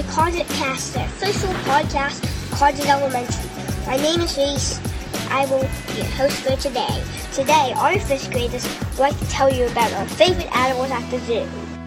Closet Cast, the official podcast of Closet Elementary. My name is Reese. I will be your host for today. Today, our 5th graders would like to tell you about our favorite animals at the zoo.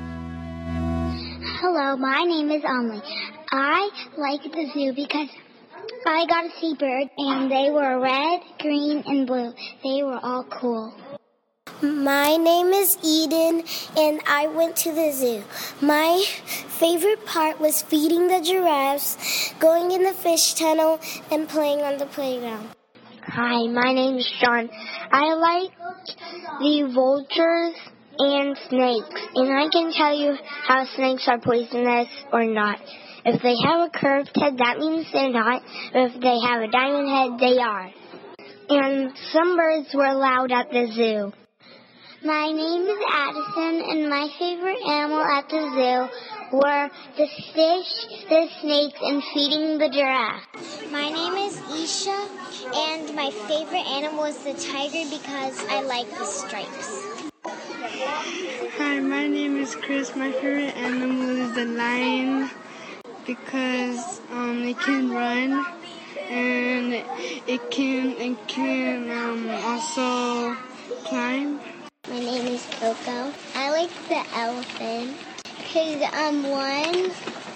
Hello, my name is Emily. I like the zoo because I got to see birds, and they were red, green, and blue. They were all cool. My name is Eden, and I went to the zoo. My favorite part was feeding the giraffes, going in the fish tunnel, and playing on the playground. Hi, my name is Sean. I like the vultures and snakes, and I can tell you how snakes are poisonous or not. If they have a curved head, that means they're not. If they have a diamond head, they are. And some birds were allowed at the zoo. My name is Addison, and my favorite animal at the zoo were the fish, the snakes, and feeding the giraffe. My name is Isha, and my favorite animal is the tiger because I like the stripes. Hi, my name is Chris. My favorite animal is the lion because it can run and it can also climb. My name is Coco. I like the elephant because one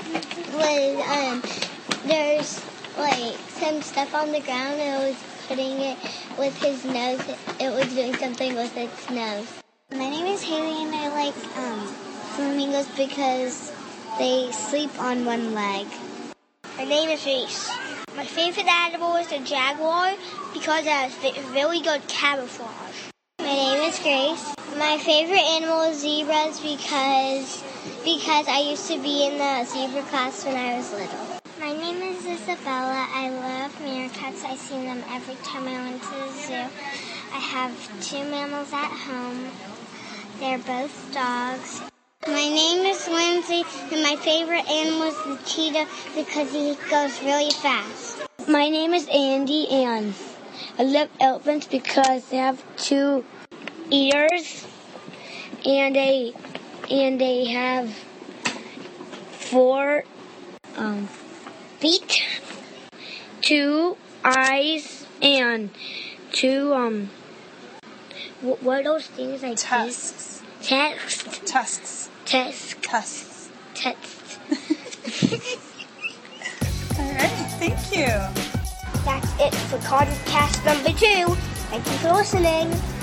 was there's like some stuff on the ground and it was putting it with his nose. It was doing something with its nose. My name is Haley, and I like flamingos because they sleep on one leg. My name is Reese. My favorite animal is the jaguar because it has really good camouflage. My name is Grace. My favorite animal is zebras because I used to be in the zebra class when I was little. My name is Isabella. I love meerkats. I see them every time I went to the zoo. I have 2 mammals at home. They're both dogs. My name is Lindsay, and my favorite animal is the cheetah because he goes really fast. My name is Andy, and I love elephants because they have 2 ears, and they have 4 feet, 2 eyes, and 2 what are those things like tusks? Tusks. All right, thank you. That's it for Closet Cast number 2. Thank you for listening.